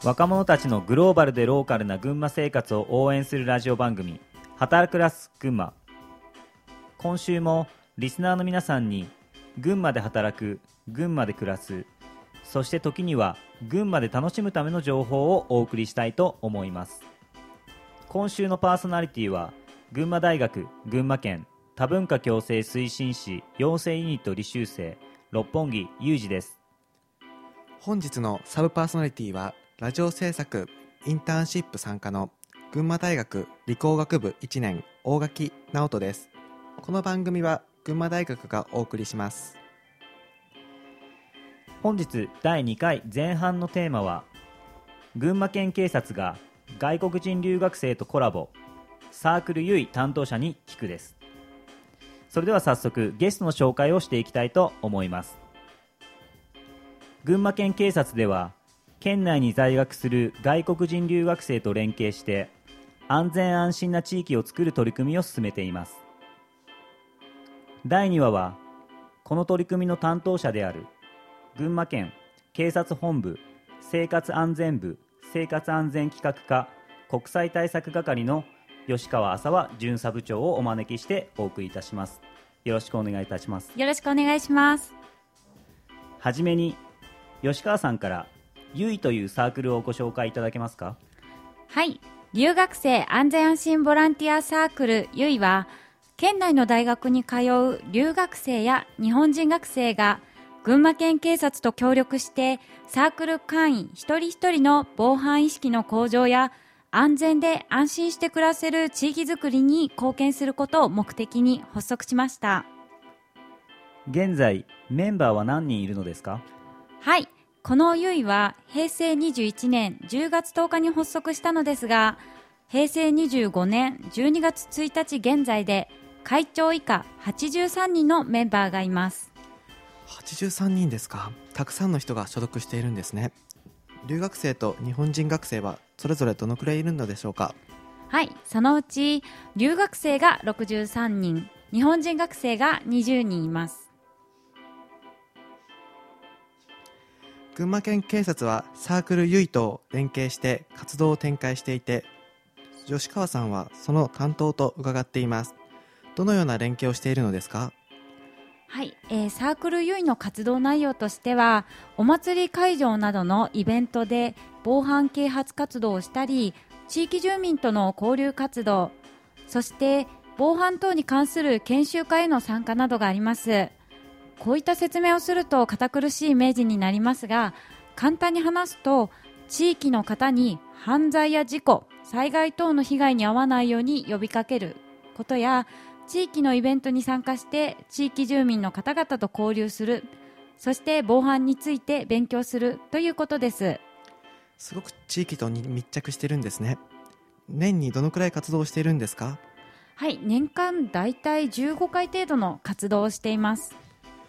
若者たちのグローバルでローカルな群馬生活を応援するラジオ番組、働くラス群馬。今週もリスナーの皆さんに群馬で働く、群馬で暮らす、そして時には群馬で楽しむための情報をお送りしたいと思います。今週のパーソナリティは群馬大学群馬県多文化共生推進士養成ユニット履修生六本木裕二です。 本日のサブパーソナリティはラジオ制作インターンシップ参加の群馬大学理工学部1年大垣直人です。この番組は群馬大学がお送りします。 本日第2回前半のテーマは、群馬県警察が外国人留学生とコラボ、サークルゆい担当者に聞くです。それでは早速ゲストの紹介をしていきたいと思います。群馬県警察では県内に在学する外国人留学生と連携して安全安心な地域を作る取り組みを進めています。第2話はこの取り組みの担当者である群馬県警察本部生活安全部生活安全企画課国際対策係の吉川浅和巡査部長をお招きしてお送りいたします。よろしくお願いいたします。 よろしくお願いします。 はじめに吉川さんからゆいというサークルをご紹介いただけますか？ はい、留学生安全安心ボランティアサークルゆいは、県内の大学に通う留学生や日本人学生が群馬県警察と協力してサークル会員一人一人の防犯意識の向上や安全で安心して暮らせる地域づくりに貢献することを目的に発足しました。 現在メンバーは何人いるのですか？ はい、このゆいは平成21年10月10日に発足したのですが、平成25年12月1日現在で会長以下83人のメンバーがいます。 83人ですか。たくさんの人が所属しているんですね。留学生と日本人学生はそれぞれどのくらいいるのでしょうか？ はい、そのうち留学生が63人、日本人学生が20人います。 群馬県警察はサークルゆいと連携して活動を展開していて、吉川さんはその担当と伺っています。どのような連携をしているのですか？ はい、サークルゆいの活動内容としては、お祭り会場などのイベントで防犯啓発活動をしたり、地域住民との交流活動、そして防犯等に関する研修会への参加などがあります。こういった説明をすると堅苦しいイメージになりますが、簡単に話すと、地域の方に犯罪や事故、災害等の被害に遭わないように呼びかけることや、地域のイベントに参加して地域住民の方々と交流する、そして防犯について勉強するということです。 すごく地域と密着しているんですね。年にどのくらい活動をしているんですか？ はい、年間だいたい15回程度の活動をしています。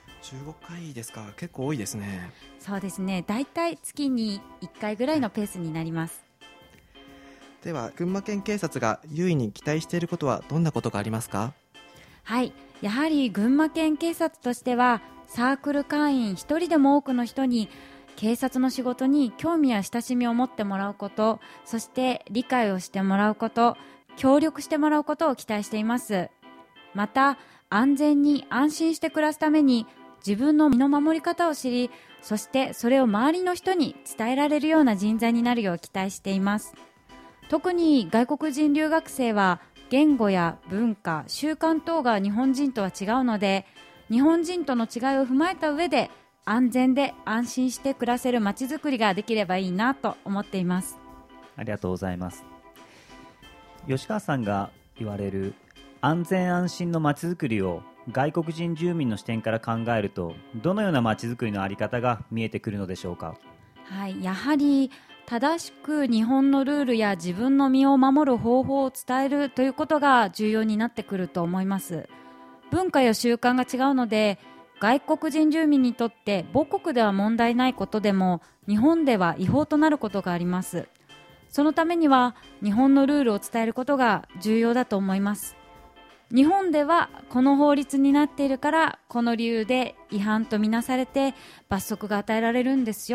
15回ですか。結構多いですね。 そうですね、だいたい月に1回ぐらいのペースになります。 では群馬県警察が優位に期待していることはどんなことがありますか？ はい、やはり群馬県警察としては、サークル会員一人でも多くの人に警察の仕事に興味や親しみを持ってもらうこと、そして理解をしてもらうこと、協力してもらうことを期待しています。また、安全に安心して暮らすために自分の身の守り方を知り、そしてそれを周りの人に伝えられるような人材になるよう期待しています。特に外国人留学生は言語や文化、習慣等が日本人とは違うので、日本人との違いを踏まえた上で安全で安心して暮らせる街づくりができればいいなと思っています。 ありがとうございます。吉川さんが言われる安全安心の街づくりを外国人住民の視点から考えると、どのような街づくりのあり方が見えてくるのでしょうか？ はい、やはり正しく日本のルールや自分の身を守る方法を伝えるということが重要になってくると思います。文化や習慣が違うので、外国人住民にとって母国では問題ないことでも日本では違法となることがあります。そのためには日本のルールを伝えることが重要だと思います。日本ではこの法律になっているから、この理由で違反とみなされて罰則が与えられるんですよ。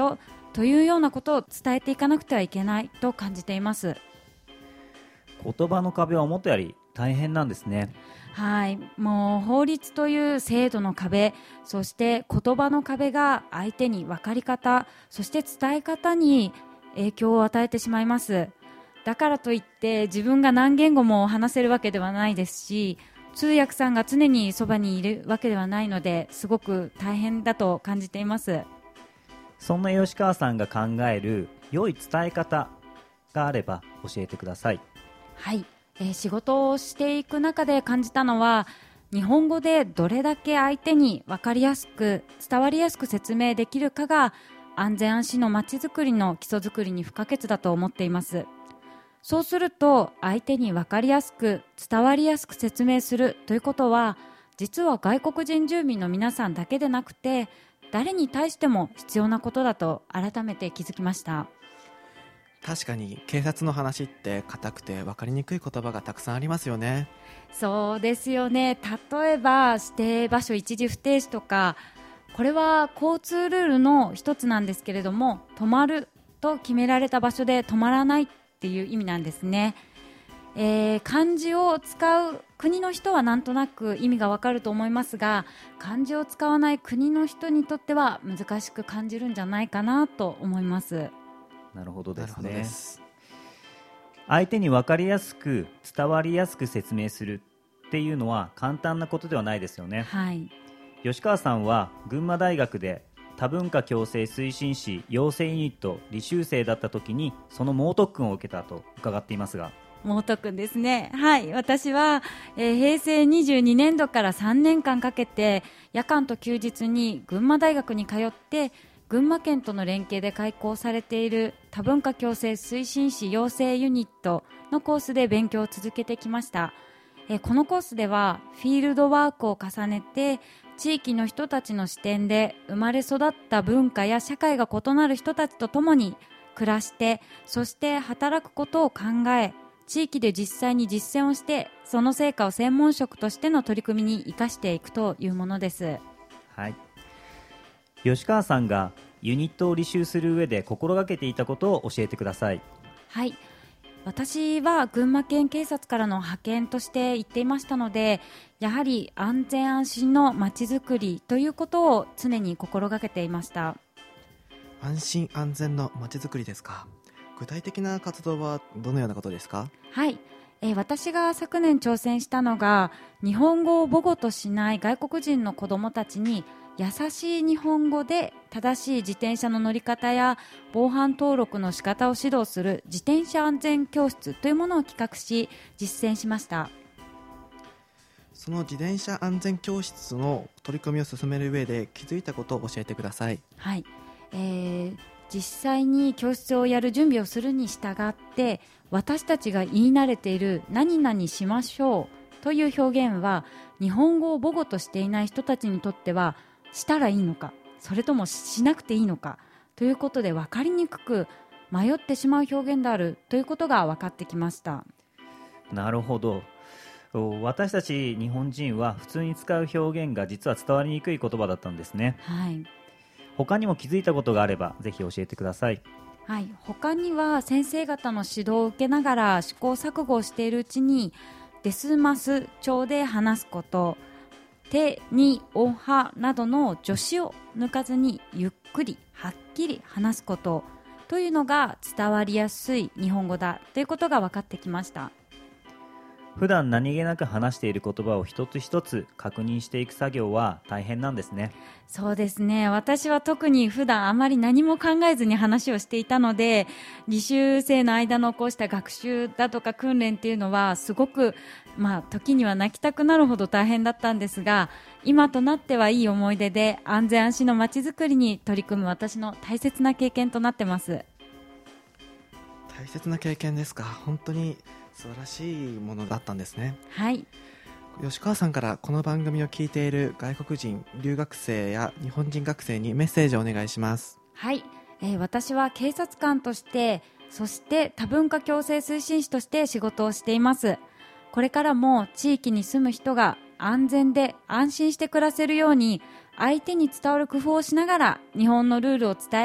というようなことを伝えていかなくてはいけないと感じています。 言葉の壁は思ったより大変なんですね。 はい、もう法律という制度の壁、そして言葉の壁が相手に分かり方、そして伝え方に影響を与えてしまいます。だからといって自分が何言語も話せるわけではないですし、通訳さんが常にそばにいるわけではないので、すごく大変だと感じています。 そんな吉川さんが考える良い伝え方があれば教えてください。 はい、仕事をしていく中で感じたのは、日本語でどれだけ相手に分かりやすく伝わりやすく説明できるかが安全安心のまちづくりの基礎づくりに不可欠だと思っています。そうすると相手に分かりやすく伝わりやすく説明するということは、実は外国人住民の皆さんだけでなくて誰に対しても必要なことだと改めて気づきました。 確かに警察の話って硬くて分かりにくい言葉がたくさんありますよね。 そうですよね。例えば指定場所一時不停止とか、これは交通ルールの一つなんですけれども、止まると決められた場所で止まらないっていう意味なんですね。漢字を使う国の人はなんとなく意味がわかると思いますが、漢字を使わない国の人にとっては難しく感じるんじゃないかなと思います。 なるほどですなるほどね。 です。 相手に分かりやすく伝わりやすく説明するっていうのは簡単なことではないですよね。 はい、 吉川さんは群馬大学で多文化共生推進士養成ユニット履修生だった時にその猛特訓を受けたと伺っていますが。 猛特訓ですね。はい、私は、平成22年度から3年間かけて夜間と休日に群馬大学に通って、群馬県との連携で開講されている多文化共生推進士養成ユニットのコースで勉強を続けてきました。このコースではフィールドワークを重ねて、地域の人たちの視点で生まれ育った文化や社会が異なる人たちと共に暮らして、そして働くことを考え、地域で実際に実践をして、その成果を専門職としての取り組みに生かしていくというものです。 はい、吉川さんがユニットを履修する上で心がけていたことを教えてください。 はい、私は群馬県警察からの派遣として行っていましたので、やはり安全安心のまちづくりということを常に心がけていました。 安心安全のまちづくりですか。具体的な活動はどのようなことですか？ はい、私が昨年挑戦したのが、日本語を母語としない外国人の子どもたちに優しい日本語で正しい自転車の乗り方や防犯登録の仕方を指導する自転車安全教室というものを企画し実践しました。 その自転車安全教室の取り組みを進める上で気づいたことを教えてください。 はい、実際に教室をやる準備をするに従って、私たちが言い慣れている何々しましょうという表現は、日本語を母語としていない人たちにとってはしたらいいのか、それともしなくていいのかということで分かりにくく迷ってしまう表現であるということが分かってきました。 なるほど。私たち日本人は普通に使う表現が実は伝わりにくい言葉だったんですね。 はい、 他にも気づいたことがあればぜひ教えてください。 はい、他には先生方の指導を受けながら試行錯誤をしているうちに、デスマス調で話すこと、手におはなどの助詞を抜かずにゆっくりはっきり話すことというのが伝わりやすい日本語だということが分かってきました。 普段何気なく話している言葉を一つ一つ確認していく作業は大変なんですね。 そうですね。私は特に普段あまり何も考えずに話をしていたので、履修生の間のこうした学習だとか訓練っていうのはすごく、時には泣きたくなるほど大変だったんですが、今となってはいい思い出で安全安心のまちづくりに取り組む私の大切な経験となってます。 大切な経験ですか。本当に素晴らしいものだったんですね。 はい、 吉川さんからこの番組を聞いている外国人留学生や日本人学生にメッセージをお願いします。 はい、私は警察官として、そして多文化共生推進士として仕事をしています。これからも地域に住む人が安全で安心して暮らせるように、相手に伝わる工夫をしながら日本のルールを伝え、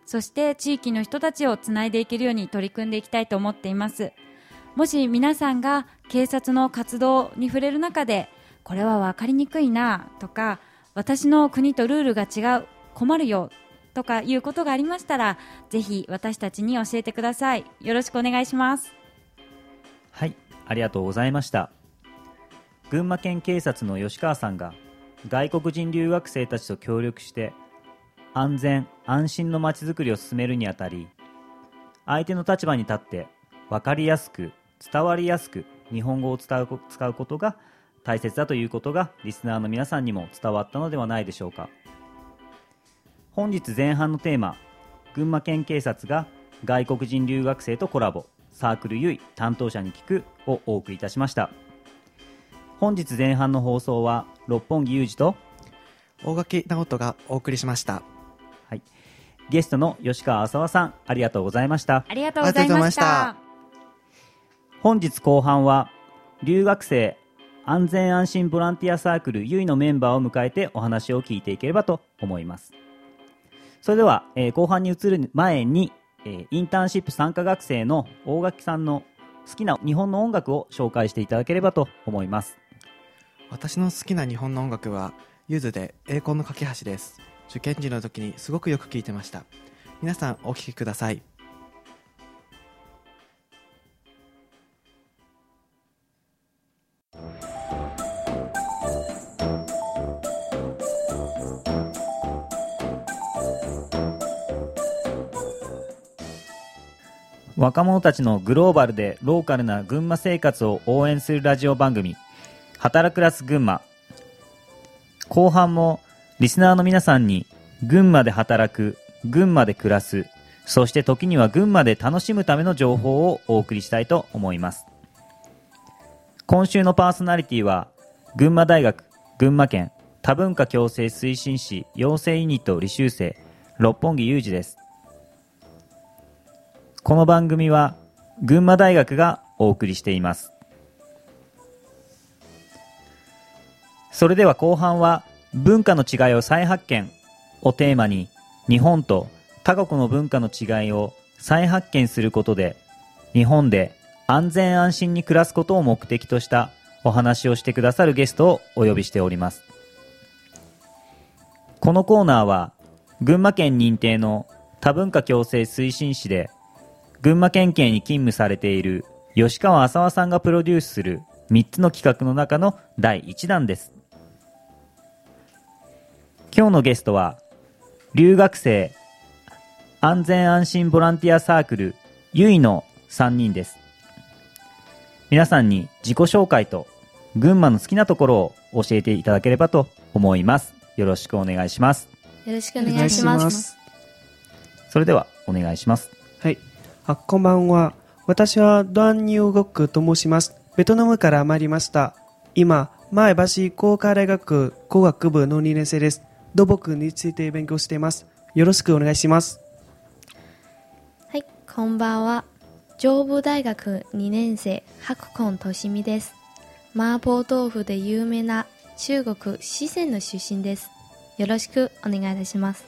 そして地域の人たちをつないでいけるように取り組んでいきたいと思っています。もし皆さんが警察の活動に触れる中で、これは分かりにくいなとか、私の国とルールが違う、困るよとかいうことがありましたら、ぜひ私たちに教えてください。よろしくお願いします。 はい、ありがとうございました。群馬県警察の吉川さんが外国人留学生たちと協力して安全安心のまちづくりを進めるにあたり、相手の立場に立って分かりやすく伝わりやすく日本語を使うことが大切だということがリスナーの皆さんにも伝わったのではないでしょうか。本日前半のテーマ、群馬県警察が外国人留学生とコラボ、サークルゆい担当者に聞くをお送りいたしました。本日前半の放送は六本木裕二と大垣直人がお送りしました。 はい、ゲストの吉川浅和さん、ありがとうございました。 ありがとうございました。 本日後半は留学生安全安心ボランティアサークルゆいのメンバーを迎えてお話を聞いていければと思います。それでは、後半に移る前に、インターンシップ参加学生の大垣さんの好きな日本の音楽を紹介していただければと思います。 私の好きな日本の音楽はゆずで栄光の架け橋です。受験時の時にすごくよく聴いてました。皆さんお聴きください。 若者たちのグローバルでローカルな群馬生活を応援するラジオ番組、働くラス群馬。後半もリスナーの皆さんに群馬で働く、群馬で暮らす、そして時には群馬で楽しむための情報をお送りしたいと思います。今週のパーソナリティは群馬大学群馬県多文化共生推進士養成ユニット履修生六本木裕二です。この番組は群馬大学がお送りしています。それでは後半は文化の違いを再発見をテーマに、日本と他国の文化の違いを再発見することで日本で安全安心に暮らすことを目的としたお話をしてくださるゲストをお呼びしております。このコーナーは群馬県認定の多文化共生推進士で群馬県警に勤務されている吉川浅和さんがプロデュースする3つの企画の中の第1弾です。今日のゲストは留学生安全安心ボランティアサークルゆいの3人です。皆さんに自己紹介と群馬の好きなところを教えていただければと思います。よろしくお願いします。 よろしくお願いします。 それではお願いします。 はい。こんばんは。私はドアン・ニューゴックと申します。ベトナムから参りました。今、前橋工科大学工学部の2年生です。土木について勉強しています。よろしくお願いします。 はい。こんばんは。上武大学2年生、白根としみです。麻婆豆腐で有名な中国四川の出身です。よろしくお願いいたします。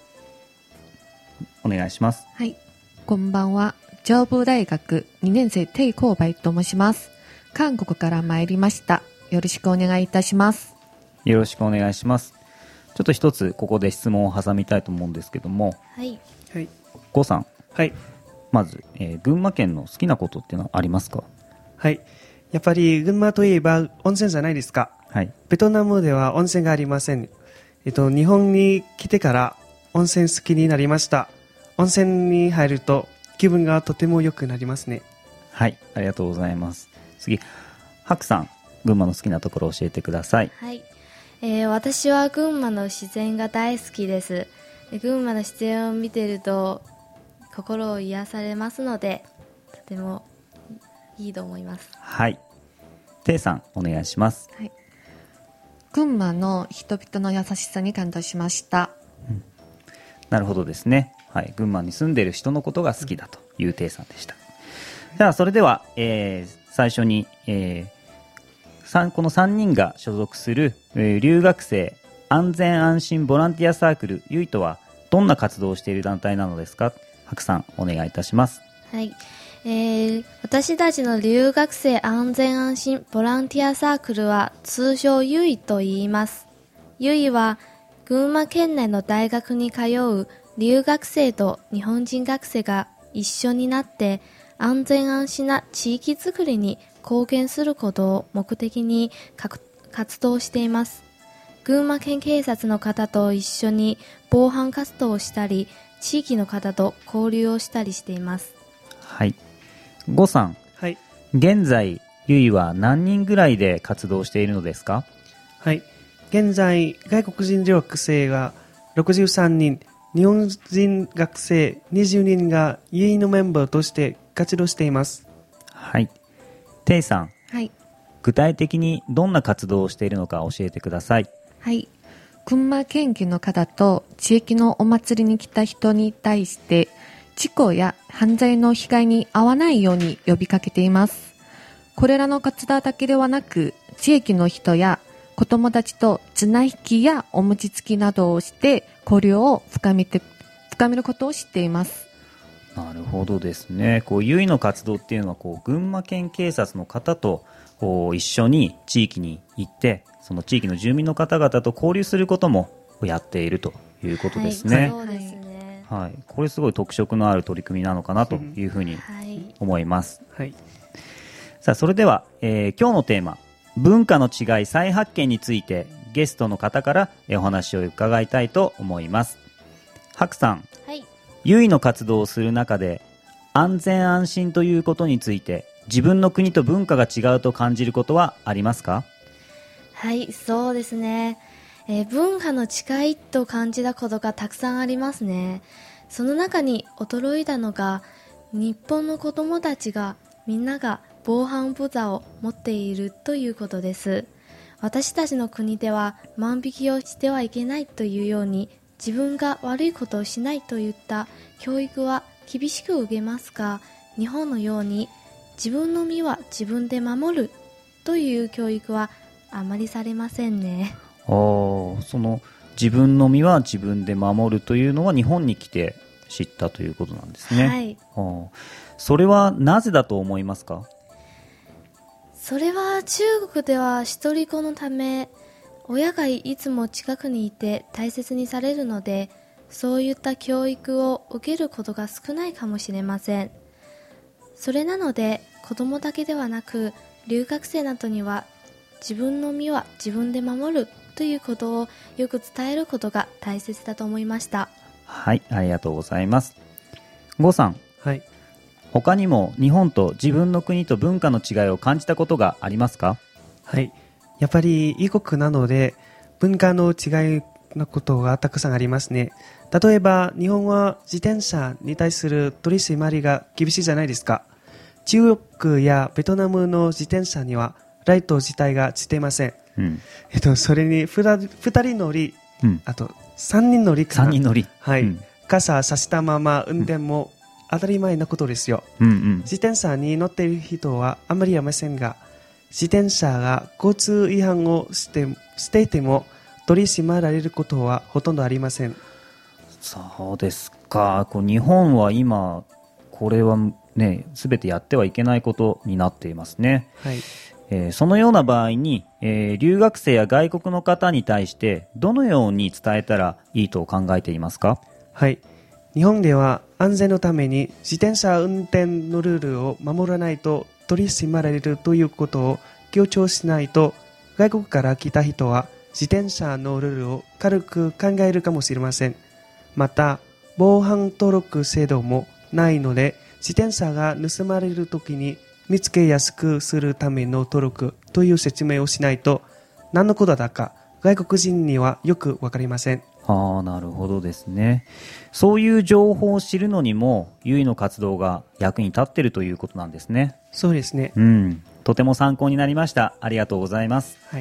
お願いします。 はい。こんばんは。上武大学2年生、テイコウバイと申します。韓国から参りました。よろしくお願いいたします。 よろしくお願いします。ちょっと一つここで質問を挟みたいと思うんですけども、 はい。 はい。 ゴさん。 はい。 まず、群馬県の好きなことっていうのはありますか？ はい。やっぱり群馬といえば温泉じゃないですか。 はい。 ベトナムでは温泉がありません。日本に来てから温泉好きになりました。温泉に入ると気分がとても良くなりますね。 はい、ありがとうございます。次、ハクさん、群馬の好きなところを教えてください。 はい。私は群馬の自然が大好きです。群馬の自然を見ていると心を癒されますので、とてもいいと思います。 はい。テイさん、お願いします。 はい。群馬の人々の優しさに感動しました。 なるほどですね。はい、群馬に住んでいる人のことが好きだというテイさんでした。じゃあそれでは、最初に、この3人が所属する、留学生安全安心ボランティアサークルゆいとはどどんな活動をしている団体なのですか？白さん、お願いいたします。 はい。私たちの留学生安全安心ボランティアサークルは通称ユイと言います。ユイは群馬県内の大学に通う留学生と日本人学生が一緒になって安全安心な地域づくりに貢献することを目的に活動しています。群馬県警察の方と一緒に防犯活動をしたり、地域の方と交流をしたりしています。 はい。呉さん、 はい。 現在、ユイは何人ぐらいで活動しているのですか？ はい。現在、外国人留学生が63人、日本人学生20人がユイのメンバーとして活動しています。 はい。テイさん、 はい。 具体的にどんな活動をしているのか教えてください。 はい。群馬県警の方と地域のお祭りに来た人に対して事故や犯罪の被害に遭わないように呼びかけています。これらの活動だけではなく、地域の人や子供たちと綱引きやお餅つきなどをして交流を深めることを知っています。 なるほどですね。ユイの活動っていうのは群馬県警察の方と一緒に地域に行ってその地域の住民の方々と交流することもやっているということですね。 はい、そうですね。 はい、これすごい特色のある取り組みなのかなというふうに思います。 はい。 さあそれでは、今日のテーマ文化の違い再発見についてゲストの方からお話を伺いたいと思います。白さん、 はい。 ユイの活動をする中で安全安心ということについて自分の国と文化が違うと感じることはありますか？ はい、そうですね。文化の違いと感じたことがたくさんありますね。その中に驚いたのが、日本の子供たちがみんなが防犯ブザーを持っているということです。私たちの国では万引きをしてはいけないというように、自分が悪いことをしないといった教育は厳しく受けますが、日本のように自分の身は自分で守るという教育はあまりされませんね。 その自分の身は自分で守るというのは日本に来て知ったということなんですね。 はい。 それはなぜだと思いますか？ それは中国では一人っ子のため、親がいつも近くにいて大切にされるので、そういった教育を受けることが少ないかもしれません。それなので子供だけではなく留学生などには自分の身は自分で守るということをよく伝えることが大切だと思いました。 はい、ありがとうございます。呉さん、 はい。 他にも日本と自分の国と文化の違いを感じたことがありますか？ はい。やっぱり異国なので文化の違いのことがたくさんありますね。例えば日本は自転車に対する取り締まりが厳しいじゃないですか。中国やベトナムの自転車にはライト自体がついていません。それに2人乗り、あと3人乗りかな。 3人乗り。 はい。傘さしたまま運転も当たり前なことですよ。自転車に乗っている人はあまりいませんが、自転車が交通違反をしていても取り締まられることはほとんどありません。 そうですか。日本は今これはね、全てやってはいけないことになっていますね。 はい。 そのような場合に、留学生や外国の方に対してどのように伝えたらいいと考えていますか？ はい。日本では安全のために自転車運転のルールを守らないと取り締まられるということを強調しないと、外国から来た人は自転車のルールを軽く考えるかもしれません。また防犯登録制度もないので、自転車が盗まれるときに見つけやすくするための登録という説明をしないと、何のことだか外国人にはよくわかりません。 なるほどですね。そういう情報を知るのにもユイの活動が役に立っているということなんですね。 そうですね。 とても参考になりました。ありがとうございます。 はい。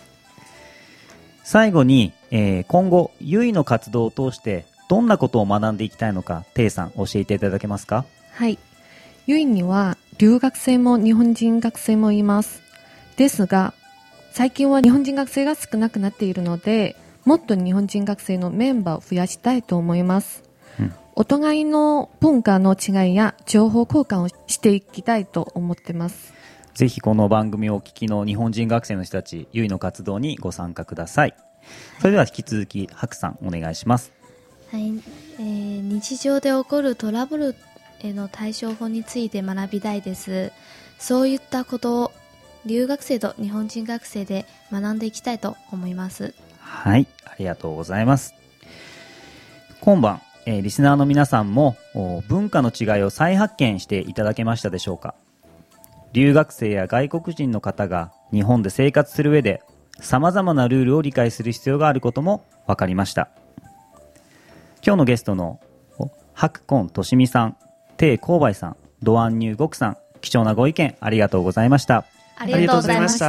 最後に、今後ユイの活動を通してどんなことを学んでいきたいのか、テイさん教えていただけますか？ はい。ユイには留学生も日本人学生もいます。ですが、最近は日本人学生が少なくなっているので、 もっと日本人学生のメンバーを増やしたいと思います。お互いの文化の違いや情報交換をしていきたいと思ってます。 ぜひこの番組をお聞きの日本人学生の人たち、ゆいの活動にご参加ください。それでは引き続きハクさんお願いします。 はい、日常で起こるトラブルへの対処法について学びたいです。そういったことを留学生と日本人学生で学んでいきたいと思います。 はい、ありがとうございます。今晩、リスナーの皆さんも文化の違いを再発見していただけましたでしょうか。留学生や外国人の方が日本で生活する上で様々なルールを理解する必要があることも分かりました。今日のゲストの白今利美さん、鄭光梅さん、ドアンニューゴクさん、貴重なご意見ありがとうございました。 ありがとうございました。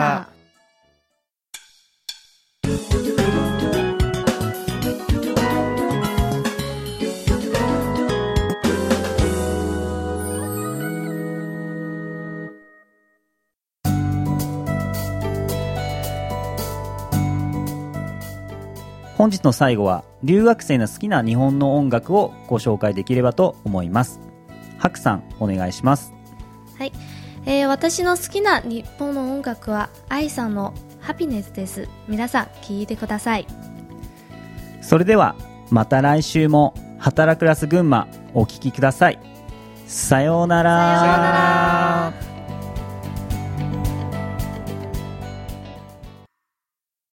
本日の最後は留学生の好きな日本の音楽をご紹介できればと思います。ハクさんお願いします。 はい、私の好きな日本の音楽は愛さんのハピネスです。皆さん聴いてください。 それではまた来週も働くラス群馬お聴きください。さようなら。 さようなら。